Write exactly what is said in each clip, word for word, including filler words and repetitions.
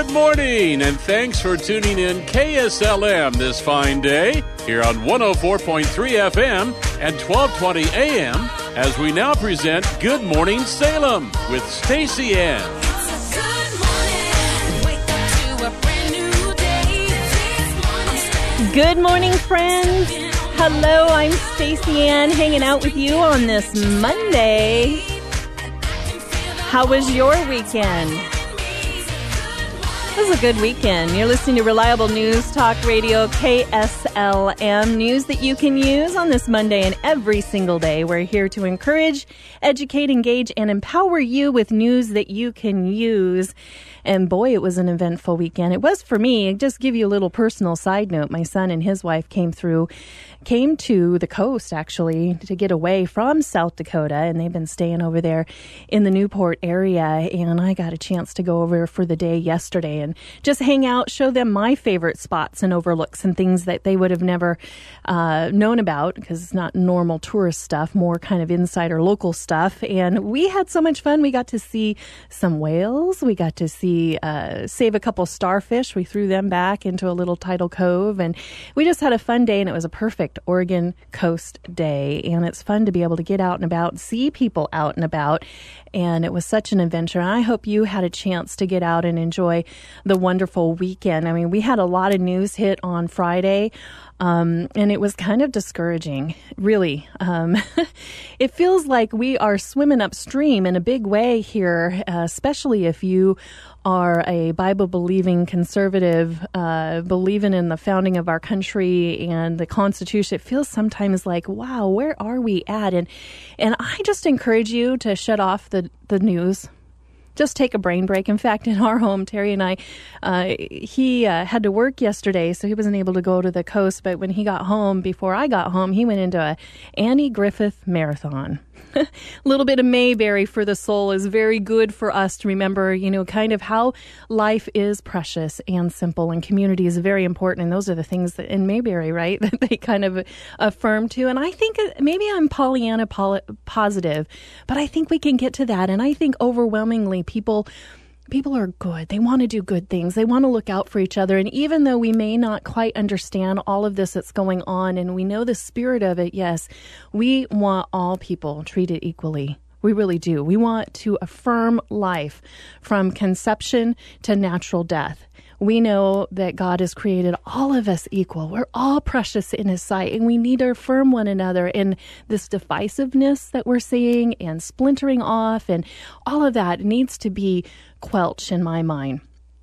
Good morning, and thanks for tuning in K S L M this fine day here on one oh four point three F M and twelve twenty A M as we now present Good Morning Salem with Stacy Ann. Good morning, friends. Hello, I'm Stacy Ann, hanging out with you on this Monday. How was your weekend? It was a good weekend. You're listening to Reliable News Talk Radio, K S L M, news that you can use on this Monday and every single day. We're here to encourage, educate, engage, and empower you with news that you can use. And boy, it was an eventful weekend. It was for me. Just give you a little personal side note. My son and his wife came through, came to the coast, actually, to get away from South Dakota. And they've been staying over there in the Newport area. And I got a chance to go over for the day yesterday and just hang out, show them my favorite spots and overlooks and things that they would have never uh, known about, because it's not normal tourist stuff, more kind of insider local stuff. And we had so much fun. We got to see some whales. We got to see Uh, save a couple starfish. We threw them back into a little tidal cove, and we just had a fun day, and it was a perfect Oregon coast day. And it's fun to be able to get out and about, see people out and about, and it was such an adventure. And I hope you had a chance to get out and enjoy the wonderful weekend. I mean, we had a lot of news hit on Friday. Um, and it was kind of discouraging, really. Um, it feels like we are swimming upstream in a big way here, uh, especially if you are a Bible-believing conservative, uh, believing in the founding of our country and the Constitution. It feels sometimes like, wow, where are we at? And and I just encourage you to shut off the, the news. Just take a brain break. In fact, in our home, Terry and I, uh, he uh, had to work yesterday, so he wasn't able to go to the coast. But when he got home, before I got home, he went into a Annie Griffith marathon. A little bit of Mayberry for the soul is very good for us to remember, you know, kind of how life is precious and simple, and community is very important. And those are the things that in Mayberry, right, that they kind of affirm to. And I think maybe I'm Pollyanna pol- positive, but I think we can get to that. And I think overwhelmingly people... People are good. They want to do good things. They want to look out for each other. And even though we may not quite understand all of this that's going on, and we know the spirit of it, yes, we want all people treated equally. We really do. We want to affirm life from conception to natural death. We know that God has created all of us equal. We're all precious in His sight, and we need to affirm one another. And this divisiveness that we're seeing and splintering off and all of that needs to be quelched in my mind.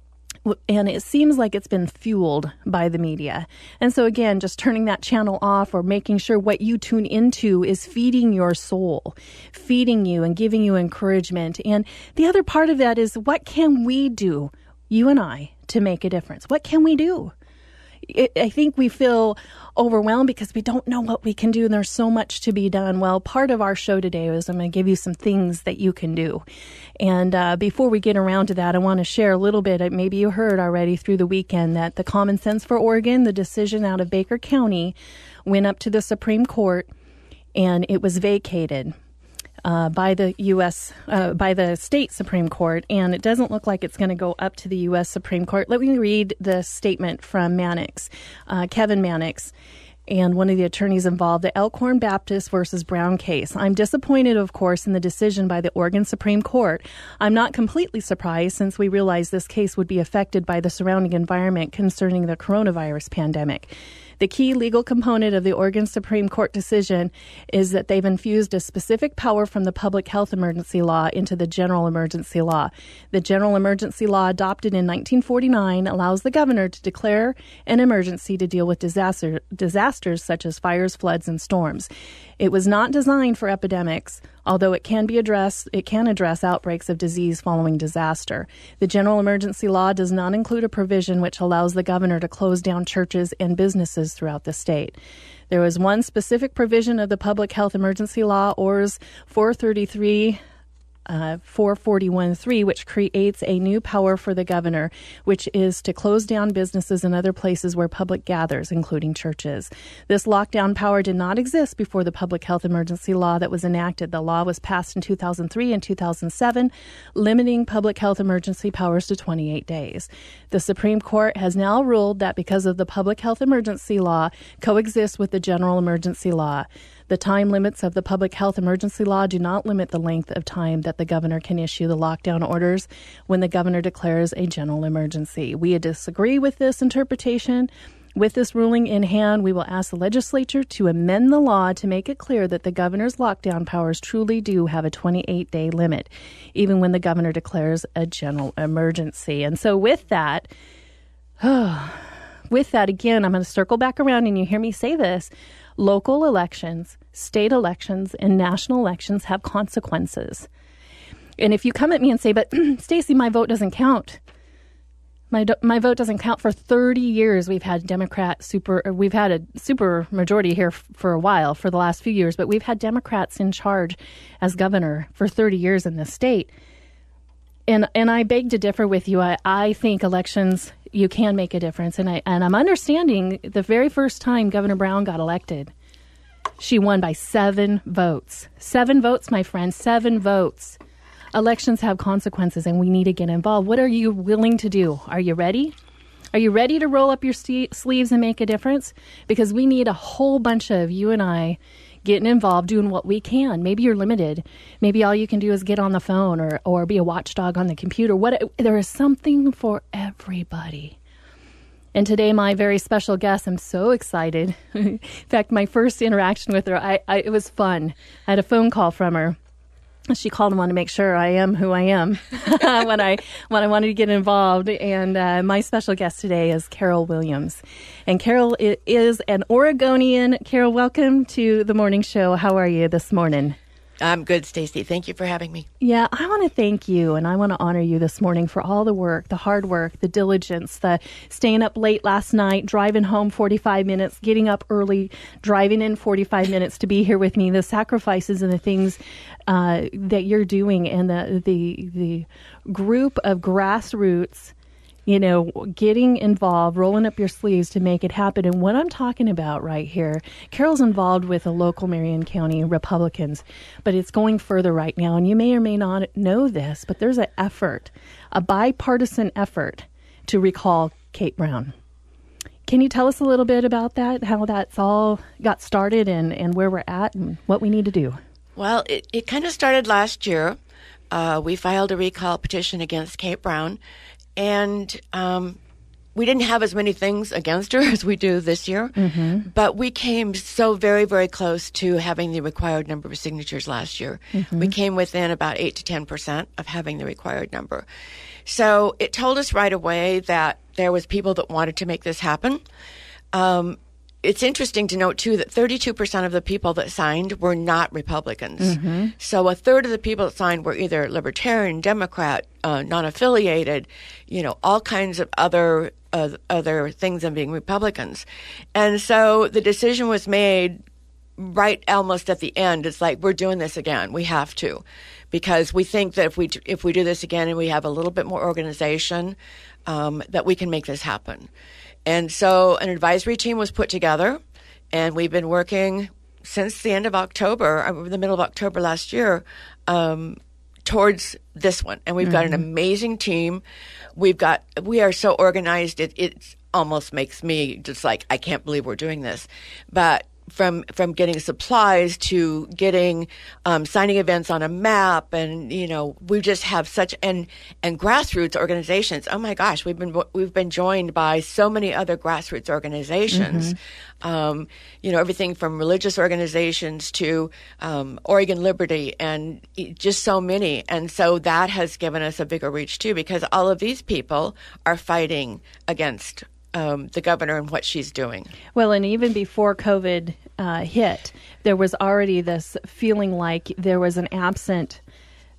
And it seems like it's been fueled by the media. And so again, just turning that channel off or making sure what you tune into is feeding your soul, feeding you and giving you encouragement. And the other part of that is, what can we do, you and I, to make a difference? What can we do? It, I think we feel overwhelmed because we don't know what we can do, and there's so much to be done. Well, part of our show today is I'm going to give you some things that you can do. And uh, before we get around to that, I want to share a little bit. Maybe you heard already through the weekend that the Common Sense for Oregon, the decision out of Baker County, went up to the Supreme Court, and it was vacated Uh, by the U S, uh, by the state Supreme Court, and it doesn't look like it's going to go up to the U S Supreme Court. Let me read the statement from Mannix, uh, Kevin Mannix, and one of the attorneys involved, the Elkhorn Baptist versus Brown case. I'm disappointed, of course, in the decision by the Oregon Supreme Court. I'm not completely surprised, since we realized this case would be affected by the surrounding environment concerning the coronavirus pandemic. The key legal component of the Oregon Supreme Court decision is that they've infused a specific power from the public health emergency law into the general emergency law. The general emergency law, adopted in nineteen forty-nine, allows the governor to declare an emergency to deal with disaster, disasters such as fires, floods, and storms. It was not designed for epidemics, although it can be addressed, it can address outbreaks of disease following disaster. The general emergency law does not include a provision which allows the governor to close down churches and businesses throughout the state. There was one specific provision of the public health emergency law, O R S four thirty-three uh, four forty-one three, which creates a new power for the governor, which is to close down businesses and other places where public gathers, including churches. This lockdown power did not exist before the public health emergency law that was enacted. The law was passed in two thousand three and two thousand seven, limiting public health emergency powers to twenty-eight days. The Supreme Court has now ruled that because of the public health emergency law coexists with the general emergency law. The time limits of the public health emergency law do not limit the length of time that the governor can issue the lockdown orders when the governor declares a general emergency. We disagree with this interpretation. With this ruling in hand, we will ask the legislature to amend the law to make it clear that the governor's lockdown powers truly do have a twenty-eight day limit, even when the governor declares a general emergency. And so with that, oh, with that, again, I'm going to circle back around and you hear me say this. Local elections, state elections, and national elections have consequences. And if you come at me and say, but Stacey, my vote doesn't count. My do- my vote doesn't count. For thirty years, we've had Democrat super, we've had a super majority here f- for a while, for the last few years, but we've had Democrats in charge as governor for thirty years in this state. And and I beg to differ with you. I, I think elections, you can make a difference. And, I, and I'm understanding the very first time Governor Brown got elected, she won by seven votes. Seven votes, my friend, seven votes. Elections have consequences, and we need to get involved. What are you willing to do? Are you ready? Are you ready to roll up your st- sleeves and make a difference? Because we need a whole bunch of you and I getting involved, doing what we can. Maybe you're limited. Maybe all you can do is get on the phone or, or be a watchdog on the computer. What there is something for everybody. And today, my very special guest, I'm so excited. In fact, my first interaction with her, I, I, it was fun. I had a phone call from her. She called and wanted to make sure I am who I am when I when I wanted to get involved. And uh, my special guest today is Carol Williams. And Carol is an Oregonian. Carol, welcome to the morning show. How are you this morning? I'm good, Stacey. Thank you for having me. Yeah, I want to thank you, and I want to honor you this morning for all the work, the hard work, the diligence, the staying up late last night, driving home forty-five minutes, getting up early, driving in forty-five minutes to be here with me, the sacrifices and the things uh, that you're doing, and the, the, the group of grassroots, you know, getting involved, rolling up your sleeves to make it happen. And what I'm talking about right here, Carol's involved with the local Marion County Republicans, but it's going further right now. And you may or may not know this, but there's an effort, a bipartisan effort to recall Kate Brown. Can you tell us a little bit about that, how that's all got started and, and where we're at and what we need to do? Well, it, it kind of started last year. Uh, we filed a recall petition against Kate Brown. And um, we didn't have as many things against her as we do this year, mm-hmm. but we came so very, very close to having the required number of signatures last year. Mm-hmm. We came within about eight to ten percent of having the required number. So it told us right away that there was people that wanted to make this happen. Um, It's interesting to note, too, that thirty-two percent of the people that signed were not Republicans. Mm-hmm. So a third of the people that signed were either Libertarian, Democrat, uh, non-affiliated, you know, all kinds of other uh, other things than being Republicans. And so the decision was made right almost at the end. It's like, we're doing this again. We have to. Because we think that if we if we do this again and we have a little bit more organization, um, that we can make this happen. And so an advisory team was put together, and we've been working since the end of October, the middle of October last year, um, towards this one. And we've mm-hmm. got an amazing team. We've got, we are so organized, it, it almost makes me just like, I can't believe we're doing this. But from from getting supplies to getting um, signing events on a map, and you know we just have such and and grassroots organizations. Oh my gosh, we've been we've been joined by so many other grassroots organizations. Mm-hmm. Um, you know everything from religious organizations to um, Oregon Liberty, and just so many. And so that has given us a bigger reach too, because all of these people are fighting against Um, the governor and what she's doing. Well, and even before COVID uh, hit, there was already this feeling like there was an absent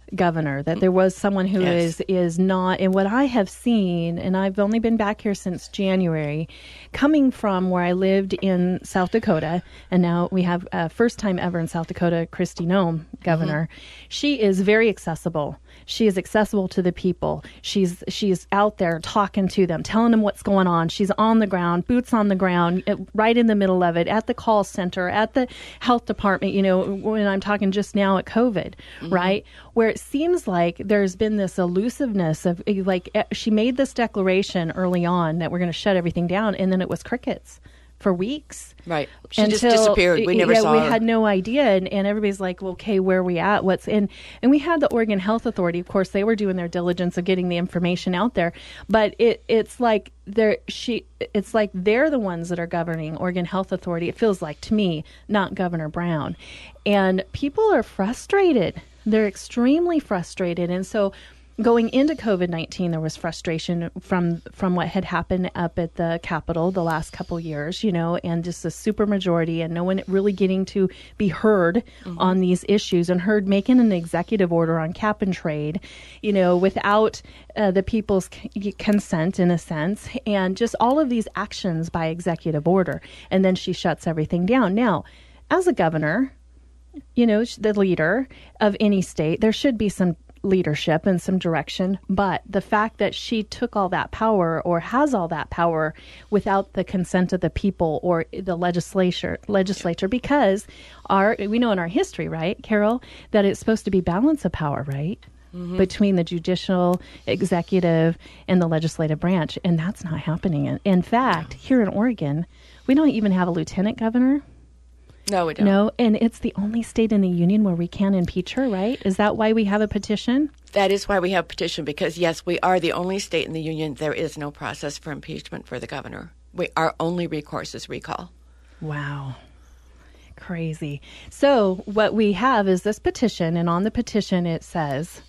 governor, that there was someone who Yes. is is not, and what I have seen, and I've only been back here since January, coming from where I lived in South Dakota, and now we have uh, first time ever in South Dakota, Kristi Noem, governor. Mm-hmm. She is very accessible. She is accessible to the people. She's she's out there talking to them, telling them what's going on. She's on the ground, boots on the ground, right in the middle of it, at the call center, at the health department, you know, when I'm talking just now at COVID, mm-hmm. right? Where it seems like there's been this elusiveness of, like, she made this declaration early on that we're going to shut everything down, and then it was crickets for weeks. Right. She Until, just disappeared. We never yeah, saw we her. had no idea. And, and everybody's like, well, okay, where are we at? What's in? And we had the Oregon Health Authority. Of course, they were doing their diligence of getting the information out there. But it it's like they're she it's like they're the ones that are governing Oregon Health Authority. It feels like to me, not Governor Brown. And people are frustrated. They're extremely frustrated. And so going into COVID nineteen, there was frustration from from what had happened up at the Capitol the last couple years, you know, and just a supermajority and no one really getting to be heard mm-hmm. on these issues, and heard making an executive order on cap and trade, you know, without uh, the people's c- consent in a sense, and just all of these actions by executive order. And then she shuts everything down. Now, as a governor, you know, the leader of any state, there should be some leadership and some direction, but the fact that she took all that power, or has all that power, without the consent of the people or the legislature legislature because our we know in our history, right, Carol, that it's supposed to be balance of power, right? Mm-hmm. Between the judicial, executive, and the legislative branch, and that's not happening. In, in fact, here in Oregon, we don't even have a lieutenant governor. No, we don't. No, and it's the only state in the union where we can impeach her, right? Is that why we have a petition? That is why we have a petition, because, yes, we are the only state in the union. There is no process for impeachment for the governor. We, our only recourse is recall. Wow. Crazy. So what we have is this petition, and on the petition it says,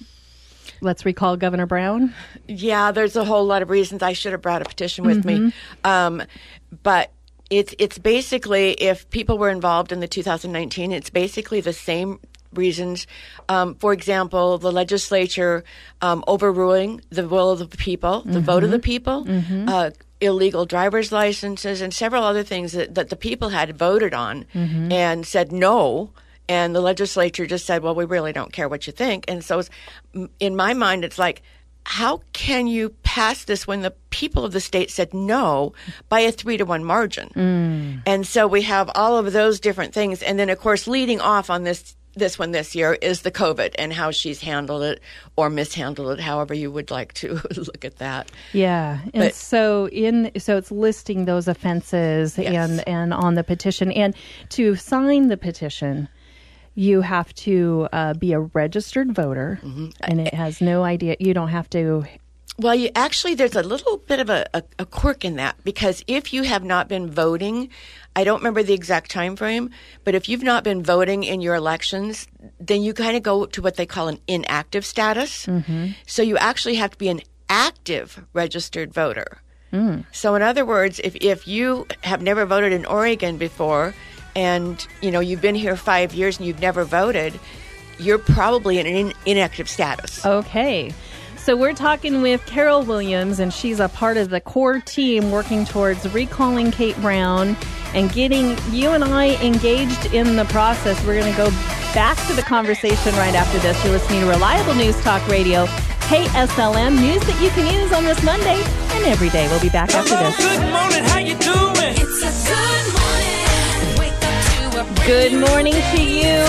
let's recall Governor Brown. Yeah, there's a whole lot of reasons. I should have brought a petition with mm-hmm. me. Um, but it's it's basically, if people were involved in the two thousand nineteen, it's basically the same reasons. Um, for example, the legislature um, overruling the will of the people, the mm-hmm. vote of the people, mm-hmm. uh, illegal driver's licenses, and several other things that, that the people had voted on mm-hmm. and said no. And the legislature just said, well, we really don't care what you think. And so it's, in my mind, it's like, how can you pass this when the people of the state said no by a three to one margin? Mm. And so we have all of those different things. And then, of course, leading off on this this one this year is the COVID and how she's handled it or mishandled it, however you would like to look at that. Yeah. And but, so in so it's listing those offenses yes. and, and on the petition. And to sign the petition, you have to uh, be a registered voter, mm-hmm. and it has no idea. You don't have to. Well, you actually, there's a little bit of a, a, a quirk in that, because if you have not been voting, I don't remember the exact time frame, but if you've not been voting in your elections, then you kind of go to what they call an inactive status. Mm-hmm. So you actually have to be an active registered voter. Mm. So in other words, if if you have never voted in Oregon before, and, you know, you've been here five years and you've never voted, you're probably in an in- inactive status. Okay. So we're talking with Carol Williams, and she's a part of the core team working towards recalling Kate Brown and getting you and I engaged in the process. We're going to go back to the conversation right after this. You're listening to Reliable News Talk Radio, K S L M, news that you can use on this Monday and every day. We'll be back Hello, after this. Good morning, how you doing? It's a good morning. Good morning to you.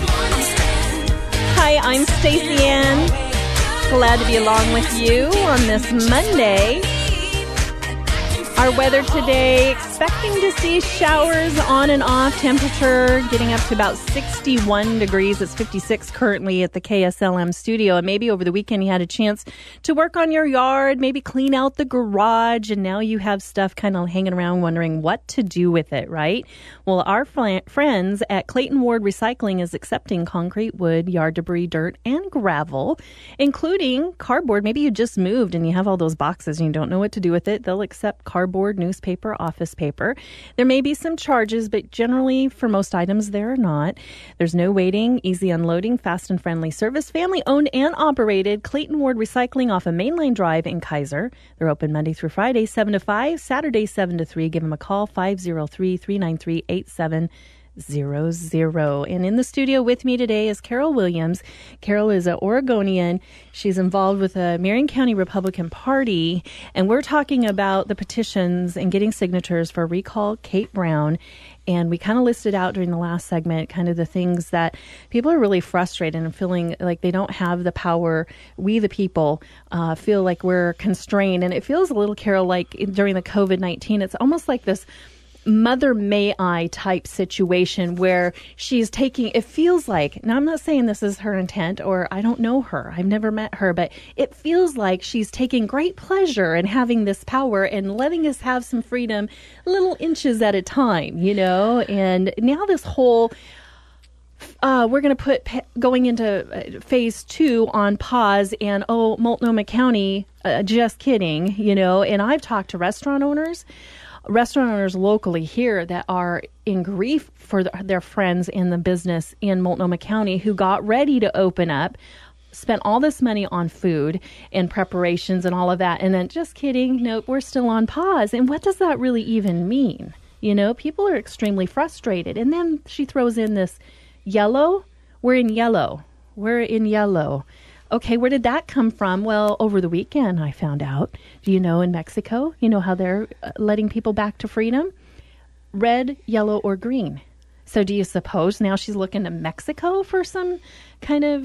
Hi, I'm Stacey Ann. Glad to be along with you on this Monday. Our weather today, expecting to see showers on and off, temperature getting up to about sixty-one degrees. It's fifty-six currently at the K S L M studio. And maybe over the weekend you had a chance to work on your yard, maybe clean out the garage, and now you have stuff kind of hanging around wondering what to do with it, right? Well, our fl- friends at Clayton Ward Recycling is accepting concrete, wood, yard debris, dirt, and gravel, including cardboard. Maybe you just moved and you have all those boxes and you don't know what to do with it. They'll accept cardboard cardboard, newspaper, office paper. There may be some charges, but generally for most items there are not. There's no waiting, easy unloading, fast and friendly service, family owned and operated. Clayton Ward Recycling off of Mainline Drive in Kaiser. They're open Monday through Friday, seven to five, Saturday, seven to three. Give them a call, five oh three, three nine three, eight seven zero zero. And in the studio with me today is Carol Williams. Carol is an Oregonian. She's involved with the Marion County Republican Party, and we're talking about the petitions and getting signatures for Recall Kate Brown. And we kind of listed out during the last segment kind of the things that people are really frustrated and feeling like they don't have the power. We, the people, uh, feel like we're constrained. And it feels a little, Carol, like during the covid nineteen, it's almost like this Mother May I type situation where she's taking, it feels like, now I'm not saying this is her intent or I don't know her, I've never met her, but it feels like she's taking great pleasure in having this power and letting us have some freedom little inches at a time, you know, and now this whole Uh, we're going to put pe- going into uh, phase two on pause, and oh, Multnomah County, uh, just kidding, you know, and I've talked to restaurant owners, restaurant owners locally here that are in grief for the, their friends in the business in Multnomah County who got ready to open up, spent all this money on food and preparations and all of that, and then just kidding, nope, we're still on pause. And what does that really even mean? You know, people are extremely frustrated. And then she throws in this yellow. We're in yellow. We're in yellow. Okay, where did that come from? Well, over the weekend, I found out. Do you know in Mexico, you know how they're letting people back to freedom? Red, yellow, or green. So do you suppose now she's looking to Mexico for some kind of,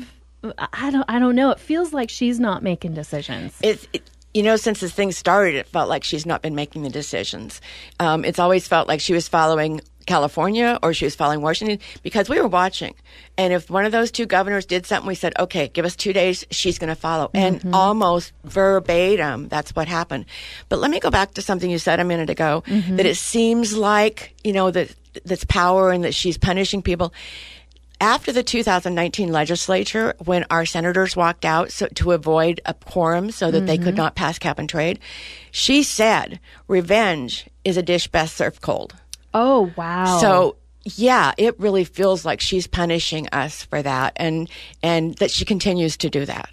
I don't I don't know. It feels like she's not making decisions. It's, it, you know, since this thing started, it felt like she's not been making the decisions. Um, it's always felt like she was following California or she was following Washington because we were watching. And if one of those two governors did something, we said, okay, give us two days, she's going to follow. Mm-hmm. And almost verbatim, that's what happened. But let me go back to something you said a minute ago, mm-hmm. that it seems like, you know, that that's power and that she's punishing people. After the two thousand nineteen legislature, when our senators walked out so, to avoid a quorum so that mm-hmm. they could not pass cap and trade, she said, revenge is a dish best served cold. Oh, wow. So, yeah, it really feels like she's punishing us for that and and that she continues to do that.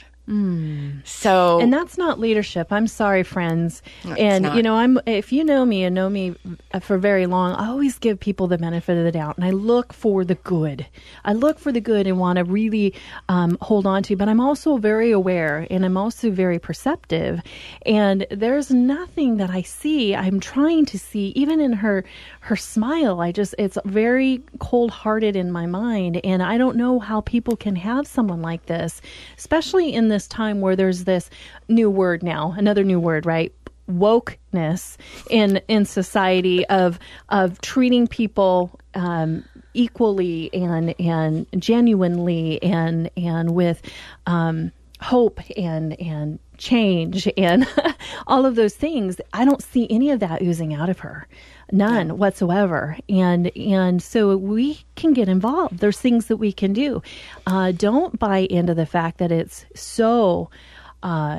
Mm. So, and that's not leadership. I'm sorry, friends. No, and you know, I'm if you know me and know me for very long, I always give people the benefit of the doubt, and I look for the good. I look for the good and want to really um, hold on to. But I'm also very aware, and I'm also very perceptive. And there's nothing that I see. I'm trying to see, even in her her smile. I just it's very cold-hearted in my mind, and I don't know how people can have someone like this, especially in the this time where there's this new word now, another new word, right? Wokeness in in society of of treating people um, equally and and genuinely and and with um, hope and and change and all of those things. I don't see any of that oozing out of her. None no. whatsoever. And and so we can get involved. There's things that we can do. Uh, don't buy into the fact that it's so uh,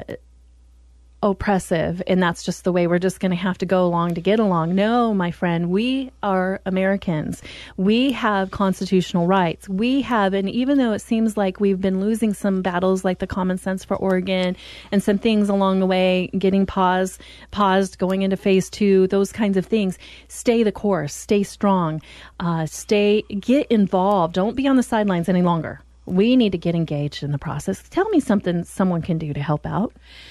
oppressive and that's just the way we're just going to have to go along to get along. No, my friend, we are Americans. We have constitutional rights. We have, and even though it seems like we've been losing some battles like the Common Sense for Oregon and some things along the way, getting paused, paused, going into phase two, those kinds of things, stay the course, stay strong, uh, stay, get involved. Don't be on the sidelines any longer. We need to get engaged in the process. Tell me something someone can do to help out.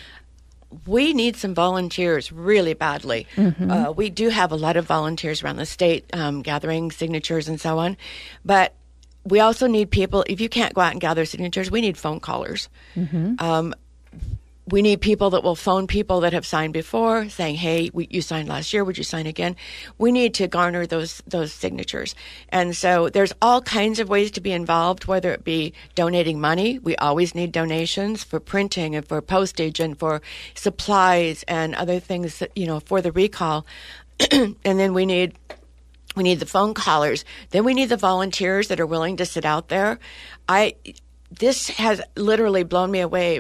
We need some volunteers really badly. Mm-hmm. Uh, we do have a lot of volunteers around the state um, gathering signatures and so on. But we also need people, if you can't go out and gather signatures, we need phone callers. Mm-hmm. Um, we need people that will phone people that have signed before saying, hey, we, you signed last year. Would you sign again? We need to garner those those signatures. And so there's all kinds of ways to be involved, whether it be donating money. We always need donations for printing and for postage and for supplies and other things, that, you know, for the recall. And then we need we need the phone callers. Then we need the volunteers that are willing to sit out there. I... This has literally blown me away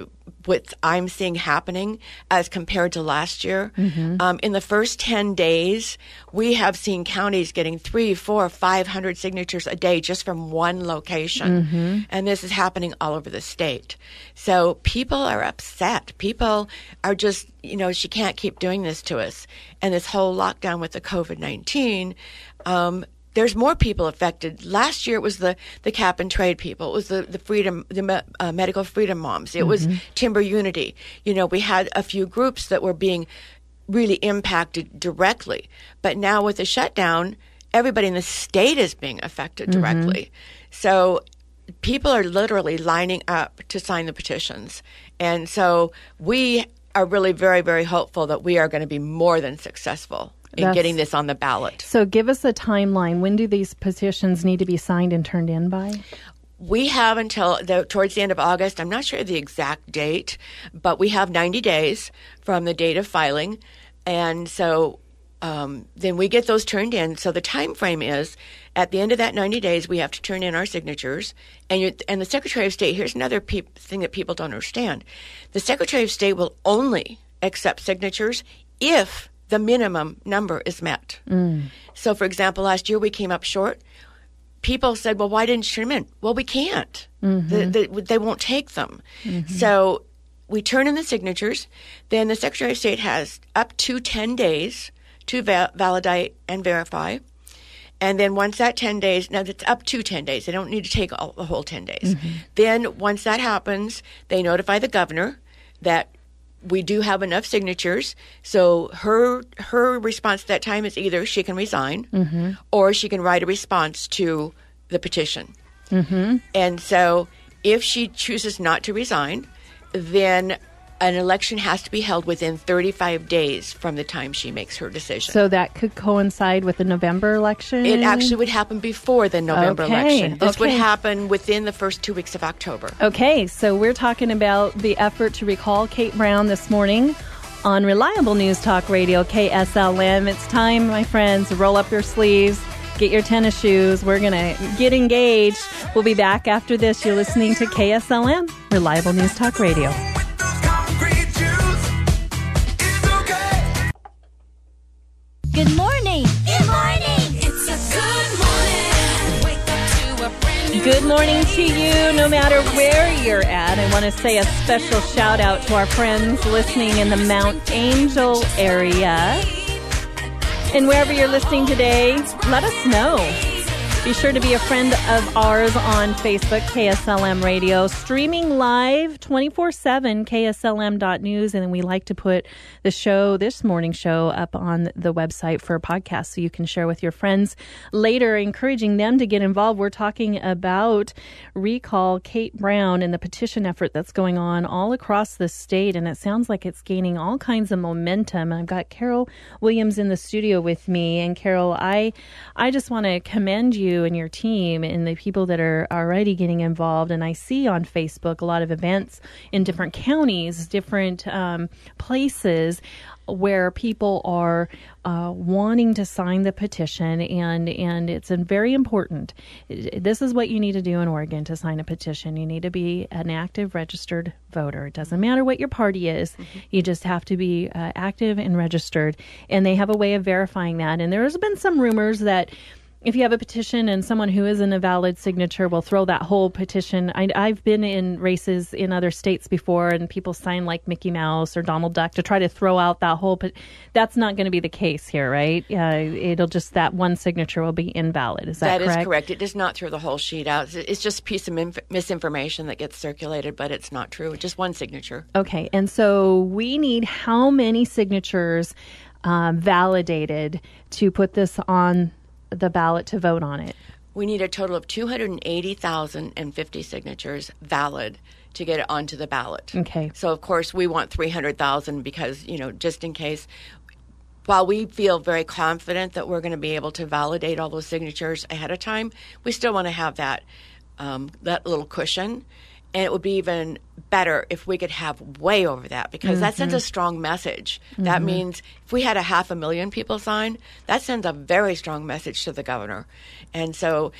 what I'm seeing happening as compared to last year. Mm-hmm. Um, in the first ten days, we have seen counties getting three, four, five hundred signatures a day just from one location. Mm-hmm. And this is happening all over the state. So people are upset. People are just, you know, she can't keep doing this to us. And this whole lockdown with the covid nineteen, um, there's more people affected. Last year, it was the, the cap and trade people. It was the, the freedom, the uh, medical freedom moms. It Mm-hmm. was Timber Unity. You know, we had a few groups that were being really impacted directly. But now with the shutdown, everybody in the state is being affected directly. Mm-hmm. So people are literally lining up to sign the petitions. And so we are really very, very hopeful that we are going to be more than successful in That's, getting this on the ballot. So give us a timeline. When do these petitions need to be signed and turned in by? We have until the, towards the end of August. I'm not sure the exact date, but we have ninety days from the date of filing. And so um, then we get those turned in. So the time frame is at the end of that ninety days, we have to turn in our signatures. And, you, and the Secretary of State, here's another pe- thing that people don't understand. The Secretary of State will only accept signatures if the minimum number is met. Mm. So, for example, last year we came up short. People said, well, why didn't you turn them in? Well, we can't. Mm-hmm. The, the, they won't take them. Mm-hmm. So we turn in the signatures. Then the Secretary of State has up to ten days to va- validate and verify. And then once that ten days, now it's up to ten days. They don't need to take all, the whole ten days. Mm-hmm. Then once that happens, they notify the governor that we do have enough signatures. So her her response at that time is either she can resign mm-hmm. or she can write a response to the petition. Mm-hmm. And so if she chooses not to resign, then an election has to be held within thirty-five days from the time she makes her decision. So that could coincide with the November election? It actually would happen before the November Okay, election. This okay. would happen within the first two weeks of October. Okay, so we're talking about the effort to recall Kate Brown this morning on Reliable News Talk Radio, K S L M. It's time, my friends, roll up your sleeves, get your tennis shoes. We're going to get engaged. We'll be back after this. You're listening to K S L M, Reliable News Talk Radio. Good morning. Good morning. It's a good morning. Wake up to a brand new Good morning to you, no matter where you're at. I want to say a special shout out to our friends listening in the Mount Angel area. And wherever you're listening today, let us know. Be sure to be a friend of ours on Facebook, K S L M Radio, streaming live twenty-four seven, K S L M dot news. And we like to put the show, this morning show, up on the website for a podcast so you can share with your friends later, encouraging them to get involved. We're talking about Recall Kate Brown and the petition effort that's going on all across the state. And it sounds like it's gaining all kinds of momentum. I've got Carol Williams in the studio with me. And Carol, I, I just want to commend you and your team and the people that are already getting involved. And I see on Facebook a lot of events in different counties, different um, places where people are uh, wanting to sign the petition, and and it's a very important. This is what you need to do in Oregon to sign a petition. You need to be an active registered voter. It doesn't matter what your party is. Mm-hmm. You just have to be uh, active and registered, and they have a way of verifying that. And there's been some rumors that if you have a petition and someone who isn't a valid signature will throw that whole petition. I, I've been in races in other states before, and people sign like Mickey Mouse or Donald Duck to try to throw out that whole. But that's not going to be the case here, right? Uh, it'll just, that one signature will be invalid. Is that, that correct? That is correct. It does not throw the whole sheet out. It's just a piece of inf- misinformation that gets circulated, but it's not true. Just one signature. Okay, and so we need how many signatures um, validated to put this on the ballot to vote on it? We need a total of two hundred eighty thousand fifty signatures valid to get it onto the ballot. Okay. So, of course, we want three hundred thousand because, you know, just in case, while we feel very confident that we're going to be able to validate all those signatures ahead of time, we still want to have that um, that little cushion. And it would be even better if we could have way over that, because mm-hmm. that sends a strong message. Mm-hmm. That means if we had a half a million people sign, that sends a very strong message to the governor. And so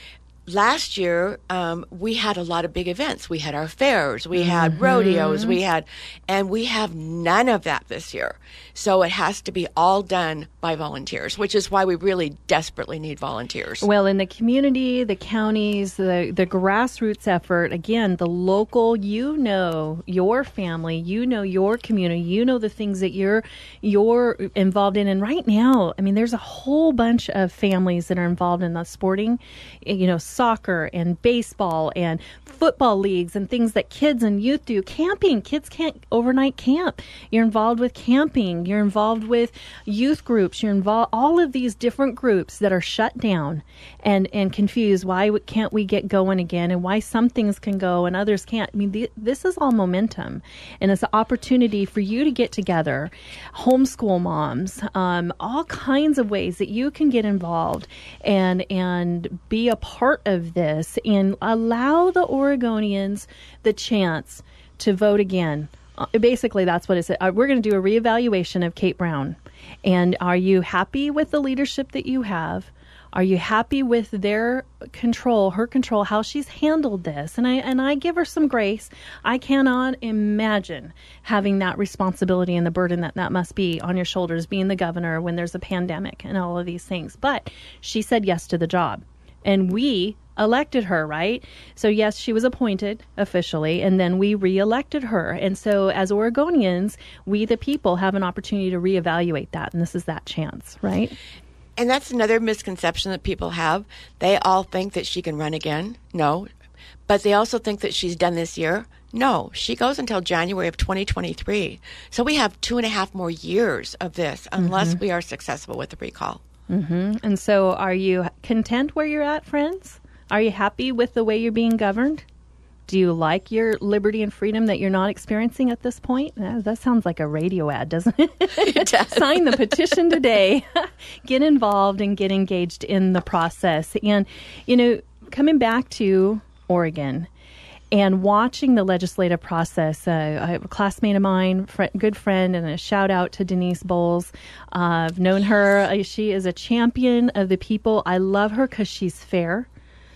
last year, um, we had a lot of big events. We had our fairs, we had rodeos, we had, and we have none of that this year. So it has to be all done by volunteers, which is why we really desperately need volunteers. Well, in the community, the counties, the, the grassroots effort, again, the local, you know your family, you know your community, you know the things that you're you're involved in. And right now, I mean, there's a whole bunch of families that are involved in the sporting, you know, soccer and baseball and football leagues and things that kids and youth do. Camping, kids can't overnight camp. You're involved with camping. You're involved with youth groups. You're involved, all of these different groups that are shut down and, and confused. Why can't we get going again? And why some things can go and others can't? I mean, the, this is all momentum, and it's an opportunity for you to get together, homeschool moms, um, all kinds of ways that you can get involved and, and be a part of this and allow the Oregonians the chance to vote again. Uh, basically, that's what it said. Uh, we're going to do a reevaluation of Kate Brown. And are you happy with the leadership that you have? Are you happy with their control, her control, how she's handled this? And I and I give her some grace. I cannot imagine having that responsibility and the burden that that must be on your shoulders, being the governor when there's a pandemic and all of these things. But she said yes to the job. And we elected her, right? So yes, she was appointed officially, and then we re-elected her. And so as Oregonians, we the people have an opportunity to reevaluate that, and this is that chance, right? And that's another misconception that people have. They all think that she can run again. No. But they also think that she's done this year. No, she goes until January of twenty twenty-three. So we have two and a half more years of this unless mm-hmm. we are successful with the recall. Mm-hmm. And so are you content where you're at, friends? Are you happy with the way you're being governed? Do you like your liberty and freedom that you're not experiencing at this point? Uh, that sounds like a radio ad, doesn't it? It does. Sign the petition today. Get involved and get engaged in the process. And, you know, coming back to Oregon and watching the legislative process, uh, a classmate of mine, fr- good friend, and a shout out to Denise Bowles. Uh, I've known her. Uh, she is a champion of the people. I love her because she's fair.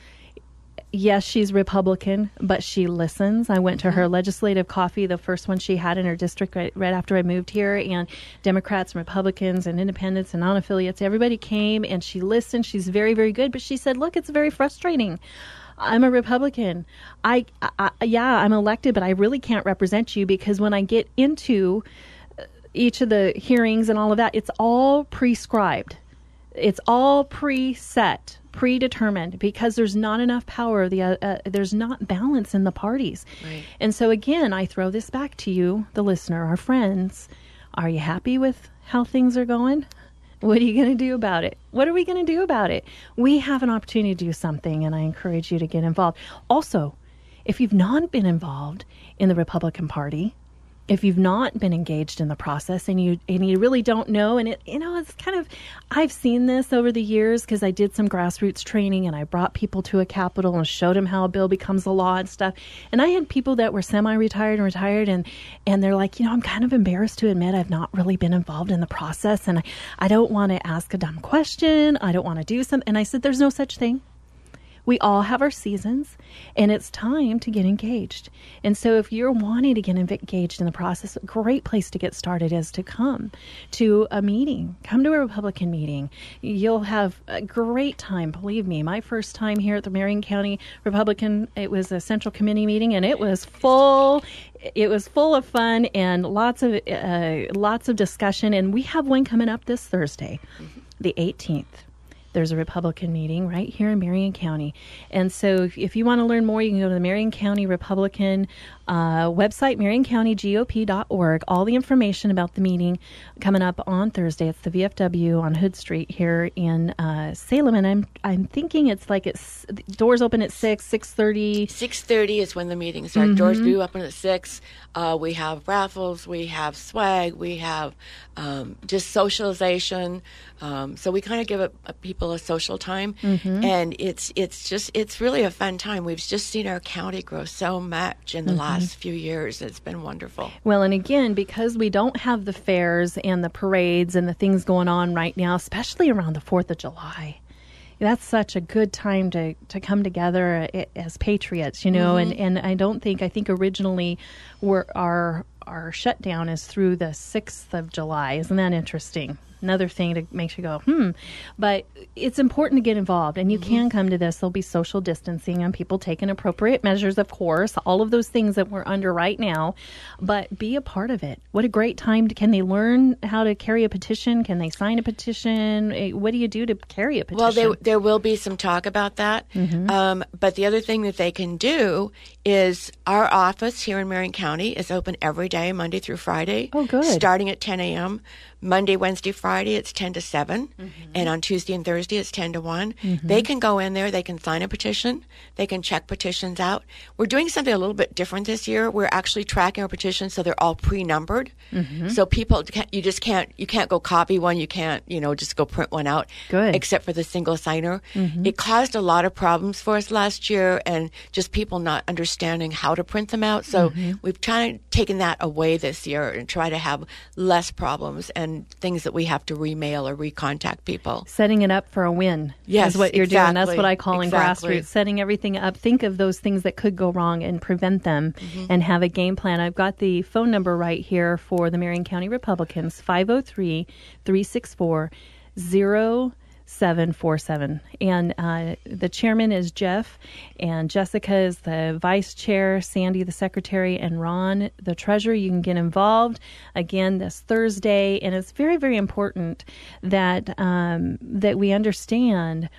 Yes, she's Republican, but she listens. I went to her legislative coffee, the first one she had in her district right, right after I moved here, and Democrats and Republicans and independents and non-affiliates, everybody came and she listened. She's very, very good. But she said, look, it's very frustrating. I'm a Republican. I, I yeah, I'm elected, but I really can't represent you because when I get into each of the hearings and all of that, it's all prescribed. It's all preset. Predetermined because there's not enough power. The uh, uh, there's not balance in the parties. Right. And so again, I throw this back to you, the listener, our friends. Are you happy with how things are going? What are you going to do about it? What are we going to do about it? We have an opportunity to do something, and I encourage you to get involved. Also, if you've not been involved in the Republican Party, if you've not been engaged in the process and you and you really don't know, and it, you know, it's kind of, I've seen this over the years because I did some grassroots training and I brought people to a Capitol and showed them how a bill becomes a law and stuff. And I had people that were semi-retired and retired and, and they're like, you know, I'm kind of embarrassed to admit I've not really been involved in the process and I, I don't want to ask a dumb question. I don't want to do something. And I said, there's no such thing. We all have our seasons, and it's time to get engaged. And so if you're wanting to get engaged in the process, a great place to get started is to come to a meeting. Come to a Republican meeting. You'll have a great time. Believe me, my first time here at the Marion County Republican, it was a Central Committee meeting, and it was full. It was full of fun and lots of uh, lots of discussion. And we have one coming up this Thursday, the eighteenth. There's a Republican meeting right here in Marion County. And so if, if you want to learn more, you can go to the Marion County Republican uh, website, marion county g o p dot org. All the information about the meeting coming up on Thursday. It's the V F W on Hood Street here in uh, Salem. And I'm I'm thinking it's like it's doors open at six, six thirty. six thirty is when the meetings start. Mm-hmm. Doors do open at six. Uh, we have raffles. We have swag. We have um, just socialization. Um, so we kind of give a, a people a social time, mm-hmm. and it's it's just it's really a fun time. We've just seen our county grow so much in the mm-hmm. last few years. It's been wonderful. Well, and again, because we don't have the fairs and the parades and the things going on right now, especially around the fourth of July. that's such a good time to, to come together as patriots, you know, mm-hmm. and, and I don't think, I think originally we're, our, our shutdown is through the sixth of July. Isn't that interesting? Another thing to make you go, hmm. But it's important to get involved, and you mm-hmm. can come to this. There'll be social distancing and people taking appropriate measures, of course, all of those things that we're under right now. But be a part of it. What a great time. To, can they learn how to carry a petition? Can they sign a petition? What do you do to carry a petition? Well, there, there will be some talk about that. Mm-hmm. Um, but the other thing that they can do is our office here in Marion County is open every day, Monday through Friday. Oh, good. Starting at ten a.m. Monday, Wednesday, Friday, it's ten to seven. Mm-hmm. And on Tuesday and Thursday, it's ten to one. Mm-hmm. They can go in there. They can sign a petition. They can check petitions out. We're doing something a little bit different this year. We're actually tracking our petitions so they're all pre-numbered. Mm-hmm. So people, can't, you just can't, you can't go copy one. You can't, you know, just go print one out. Good. Except for the single signer. Mm-hmm. It caused a lot of problems for us last year and just people not understanding how to print them out. So mm-hmm. we've tried taken that away this year and try to have less problems and things that we have to remail or recontact people. Setting it up for a win yes, is what you're exactly. doing. That's what I call exactly. in grassroots. Setting everything up. Think of those things that could go wrong and prevent them mm-hmm. and have a game plan. I've got the phone number right here for the Marion County Republicans, five oh three, three six four, zero seven four seven. And uh, the chairman is Jeff, and Jessica is the vice chair, Sandy the secretary, and Ron the treasurer. You can get involved again this Thursday, and it's very, very important that um, that we understand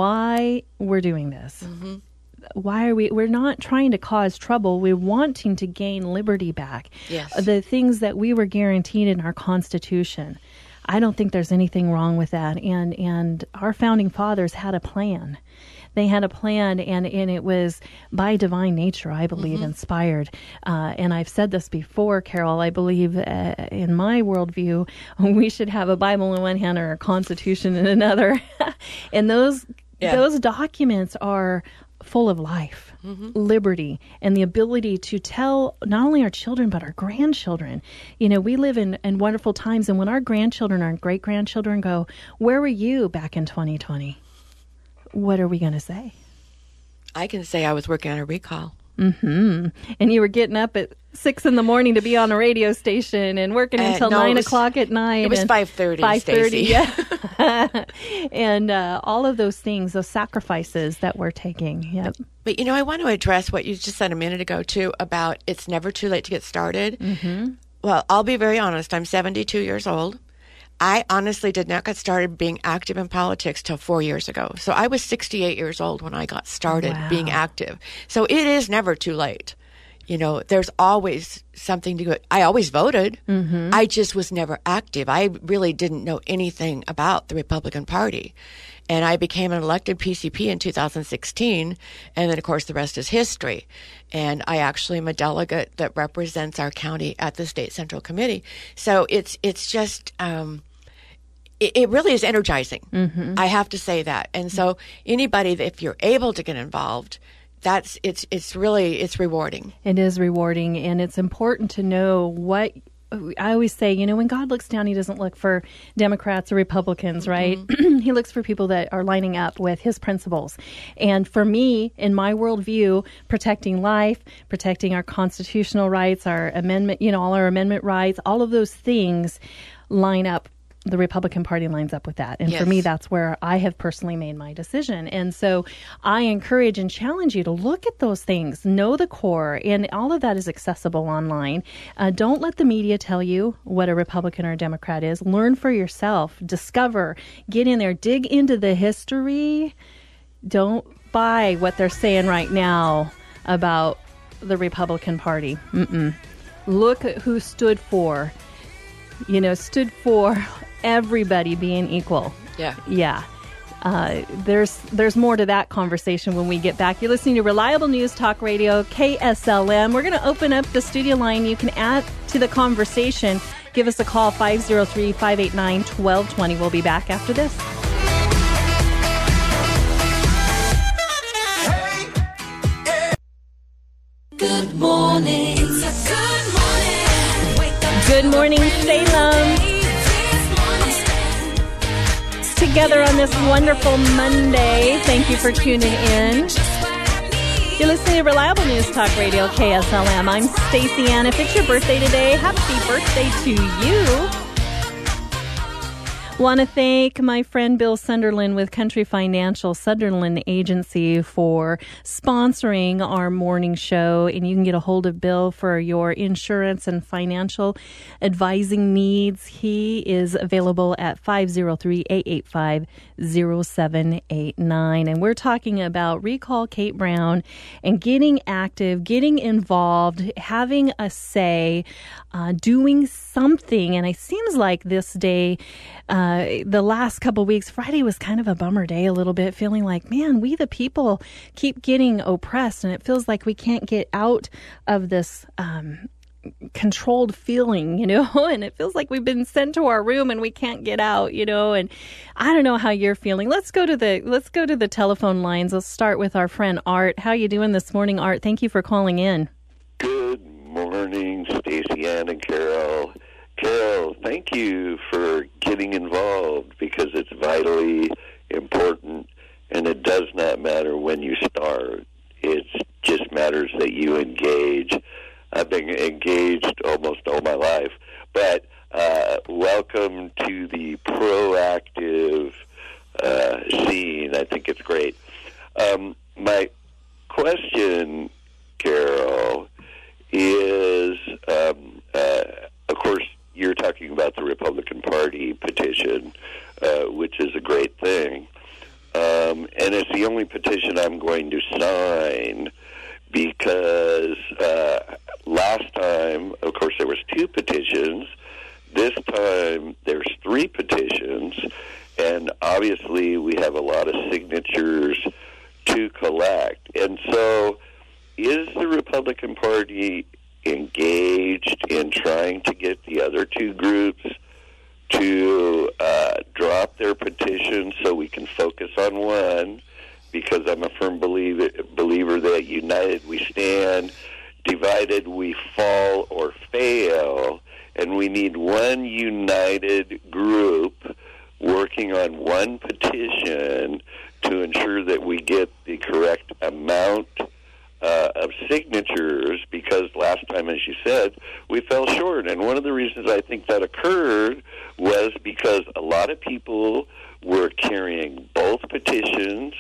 why we're doing this. Mm-hmm. Why are we, we're not trying to cause trouble. We're wanting to gain liberty back. Yes. The things that we were guaranteed in our Constitution. I don't think there's anything wrong with that. And and our founding fathers had a plan. They had a plan, and, and it was by divine nature, I believe, mm-hmm. inspired. Uh, and I've said this before, Carol, I believe uh, in my worldview, we should have a Bible in one hand or a Constitution in another. And those yeah. those documents are full of life, mm-hmm. liberty, and the ability to tell not only our children, but our grandchildren. You know, we live in, in wonderful times, and when our grandchildren, our great-grandchildren go, where were you back in twenty twenty? What are we going to say? I can say I was working on a recall. Mm-hmm. And you were getting up at six in the morning to be on a radio station and working Uh, until no, nine it was- o'clock at night. It was and five thirty, Five thirty, Stacey. yeah. And uh, all of those things, those sacrifices that we're taking. Yep. But, you know, I want to address what you just said a minute ago, too, about it's never too late to get started. Mm-hmm. Well, I'll be very honest. I'm seventy-two years old. I honestly did not get started being active in politics till four years ago. So I was sixty-eight years old when I got started Wow. being active. So it is never too late. You know, there's always something to go. I always voted. Mm-hmm. I just was never active. I really didn't know anything about the Republican Party. And I became an elected P C P in two thousand sixteen. And then, of course, the rest is history. And I actually am a delegate that represents our county at the State Central Committee. So it's it's just, um, it, it really is energizing. Mm-hmm. I have to say that. And so anybody, that if you're able to get involved, that's it's it's really it's rewarding. It is rewarding, and it's important to know what I always say. You know, when God looks down, He doesn't look for Democrats or Republicans, right? Mm-hmm. He looks for people that are lining up with His principles. And for me, in my worldview, protecting life, protecting our constitutional rights, our amendment, you know, all our amendment rights, all of those things line up. The Republican Party lines up with that. And Yes. for me, that's where I have personally made my decision. And so I encourage and challenge you to look at those things, know the core, and all of that is accessible online. Uh, don't let the media tell you what a Republican or a Democrat is. Learn for yourself, discover, get in there, dig into the history. Don't buy what they're saying right now about the Republican Party. Mm-mm. Look at who stood for, you know, stood for everybody being equal. Yeah. Yeah. Uh, there's there's more to that conversation when we get back. You're listening to Reliable News Talk Radio, K S L M. We're going to open up the studio line. You can add to the conversation. Give us a call, five oh three, five eight nine, one two two zero. We'll be back after this. Good morning. It's a good morning. Wake up. Good morning, Salem. together on this wonderful Monday. Thank you for tuning in. You're listening to Reliable News Talk Radio, K S L M. I'm Stacey Ann. If it's your birthday today, happy birthday to you. Want to thank my friend Bill Sunderland with Country Financial Sunderland Agency for sponsoring our morning show. And you can get a hold of Bill for your insurance and financial advising needs. He is available at five oh three, eight eight five, oh seven eight nine. And we're talking about Recall Kate Brown and getting active, getting involved, having a say, uh, doing something. And it seems like this day, uh, the last couple of weeks, Friday was kind of a bummer day a little bit, feeling like, man, we the people keep getting oppressed, and it feels like we can't get out of this um, controlled feeling, you know, and it feels like we've been sent to our room and we can't get out, you know, and I don't know how you're feeling. Let's go to the let's go to the telephone lines. Let's start with our friend Art. How you doing this morning, Art? Thank you for calling in. Good morning, Stacey Ann and Carol. Carol, thank you for getting involved, because it's vitally important, and it does not matter when you start. It just matters that you engage. I've been engaged almost all my life, but uh, welcome to the proactive uh, scene. I think it's great. Um, my question, Carol, is, um, uh, of course, you're talking about the Republican Party petition, uh, which is a great thing. Um, and it's the only petition I'm going to sign, because uh, last time, of course, there was two petitions. This time, there's three petitions. And obviously, we have a lot of signatures to collect. And so, is the Republican Party engaged in trying to get the other two groups to uh, drop their petition so we can focus on one? Because I'm a firm believer, believer that united we stand, divided we fall or fail, and we need one united group working on one petition to ensure that we get the correct amount Uh, of signatures, because last time, as you said, we fell short. And one of the reasons I think that occurred was because a lot of people were carrying both petitions,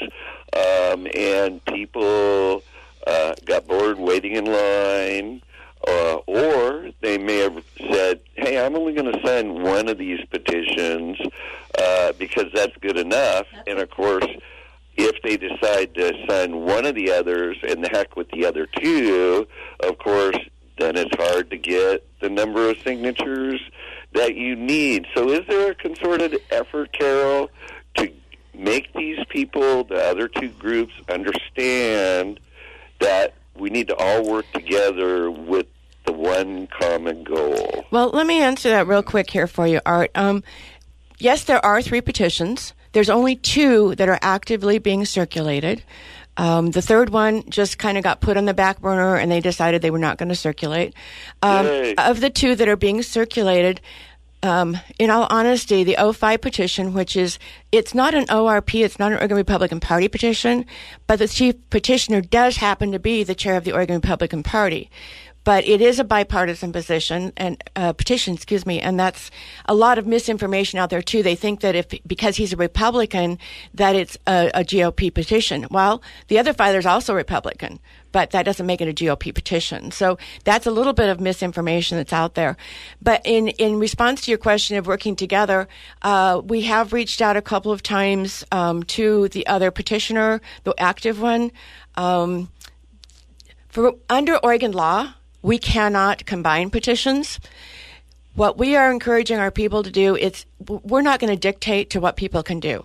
um, and people uh, got bored waiting in line, uh, or they may have said, hey, I'm only going to sign one of these petitions uh, because that's good enough. And, of course, if they decide to sign one of the others and the heck with the other two, of course, then it's hard to get the number of signatures that you need. So is there a concerted effort, Carol, to make these people, the other two groups, understand that we need to all work together with the one common goal? Well, let me answer that real quick here for you, Art. Um, yes, there are three petitions. There's only two that are actively being circulated. Um, the third one just kind of got put on the back burner, and they decided they were not going to circulate. Um, of the two that are being circulated, um, in all honesty, the oh five petition, which is, it's not an O R P, it's not an Oregon Republican Party petition, but the chief petitioner does happen to be the chair of the Oregon Republican Party. But it is a bipartisan position and uh, petition, excuse me, and that's a lot of misinformation out there too. They think that if because he's a Republican, that it's a, a G O P petition. Well, the other filer's also Republican, but that doesn't make it a G O P petition. So that's a little bit of misinformation that's out there. But in in response to your question of working together, uh, we have reached out a couple of times um, to the other petitioner, the active one. Um, for under Oregon law, we cannot combine petitions. What we are encouraging our people to do is we're not going to dictate to what people can do.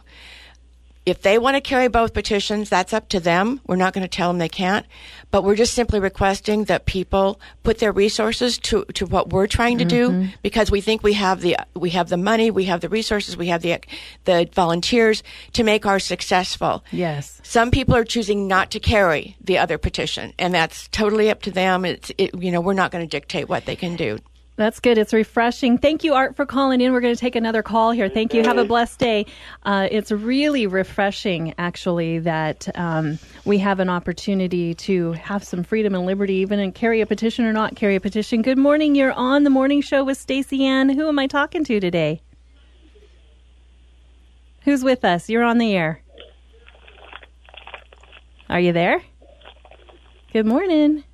If they want to carry both petitions, that's up to them. We're not going to tell them they can't. But we're just simply requesting that people put their resources to, to what we're trying to mm-hmm. do, because we think we have the we have the money, we have the resources, we have the the volunteers to make ours successful. Yes. Some people are choosing not to carry the other petition, and that's totally up to them. It's it, you know, we're not going to dictate what they can do. That's good. It's refreshing. Thank you, Art, for calling in. We're going to take another call here. Thank you. Have a blessed day. Uh, it's really refreshing, actually, that um, we have an opportunity to have some freedom and liberty, even and carry a petition or not carry a petition. Good morning. You're on the morning show with Stacey Ann. Who am I talking to today? Who's with us? You're on the air. Are you there? Good morning.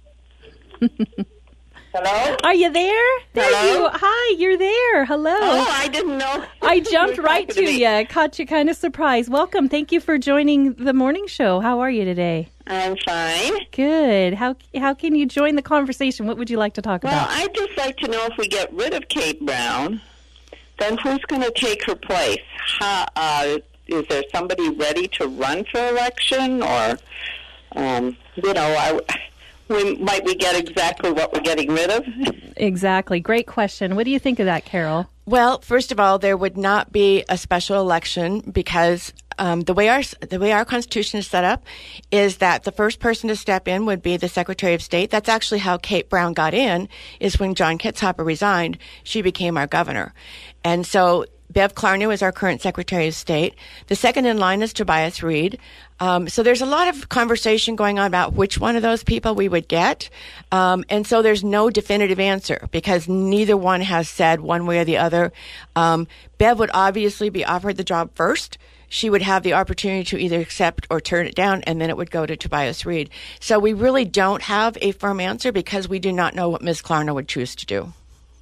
Hello? Are you there? There Hello? you. Hi, you're there. Hello. Oh, I didn't know. I jumped You were right talking to me. you. Caught you kind of surprised. Welcome. Thank you for joining the morning show. How are you today? I'm fine. Good. How how can you join the conversation? What would you like to talk Well, about? I'd just like to know if we get rid of Kate Brown, then who's going to take her place? How, uh, is there somebody ready to run for election? Or, um, you know, I, we, might we get exactly what we're getting rid of? Exactly. Great question. What do you think of that, Carol? Well, first of all, there would not be a special election because um, the way our the way our Constitution is set up is that the first person to step in would be the Secretary of State. That's actually how Kate Brown got in. Is when John Kitzhaber resigned, she became our governor, and so Bev Clarno is our current Secretary of State. The second in line is Tobias Reed. Um, so there's a lot of conversation going on about which one of those people we would get. Um, and so there's no definitive answer because neither one has said one way or the other. Um, Bev would obviously be offered the job first. She would have the opportunity to either accept or turn it down, and then it would go to Tobias Reed. So we really don't have a firm answer because we do not know what Miz Clarno would choose to do.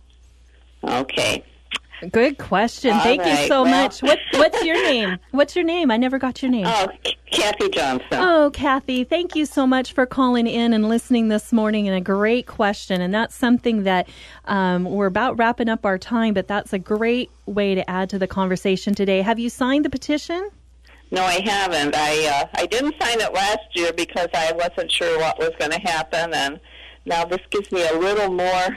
Okay. Good question. All Thank you right, so well- much. What what's your name? What's your name? I never got your name. Oh, Kathy Johnson. Oh, Kathy, thank you so much for calling in and listening this morning, and a great question. And that's something that um, we're about wrapping up our time, but that's a great way to add to the conversation today. Have you signed the petition? No, I haven't. I uh, I didn't sign it last year because I wasn't sure what was going to happen, and now this gives me a little more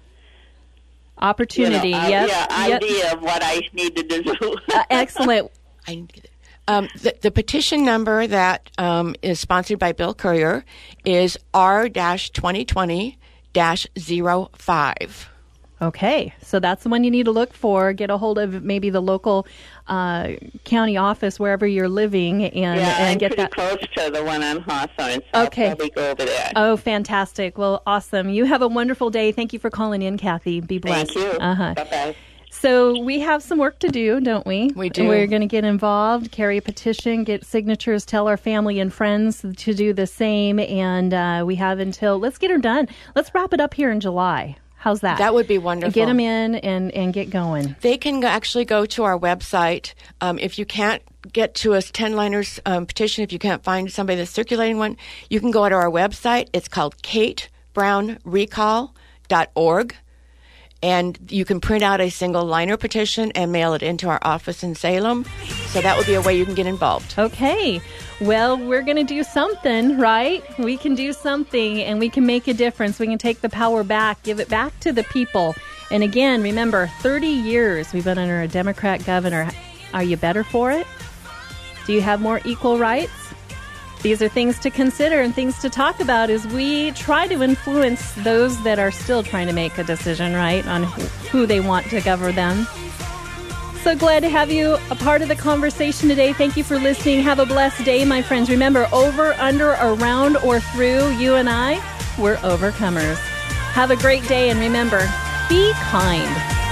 Opportunity, you know, uh, yep. yeah, Yep. idea of what I needed to do. Uh, excellent. I need to get it. Um, the, the petition number that um, is sponsored by Bill Courier is R twenty twenty dash zero five. Okay, so that's the one you need to look for. Get a hold of maybe the local uh, county office wherever you're living, and, yeah, and I'm get pretty that. close to the one on Hawthorne, so Okay. I'll probably go over there. Oh, fantastic! Well, awesome. You have a wonderful day. Thank you for calling in, Kathy. Be blessed. Thank you. Uh-huh. Bye-bye. So we have some work to do, don't we? We do. We're going to get involved, carry a petition, get signatures, tell our family and friends to do the same, and uh, we have until, let's get her done. Let's wrap it up here in July. How's that? That would be wonderful. Get them in and, and get going. They can go- actually go to our website. Um, if you can't get to a ten-liners um, petition, if you can't find somebody that's circulating one, you can go to our website. It's called kate brown recall dot org. And you can print out a single liner petition and mail it into our office in Salem. So that would be a way you can get involved. Okay. Well, we're going to do something, right? We can do something, and we can make a difference. We can take the power back, give it back to the people. And again, remember, thirty years we've been under a Democrat governor. Are you better for it? Do you have more equal rights? These are things to consider and things to talk about as we try to influence those that are still trying to make a decision, right, on who they want to govern them. So glad to have you a part of the conversation today. Thank you for listening. Have a blessed day, my friends. Remember, over, under, around, or through, you and I, we're overcomers. Have a great day, and remember, be kind.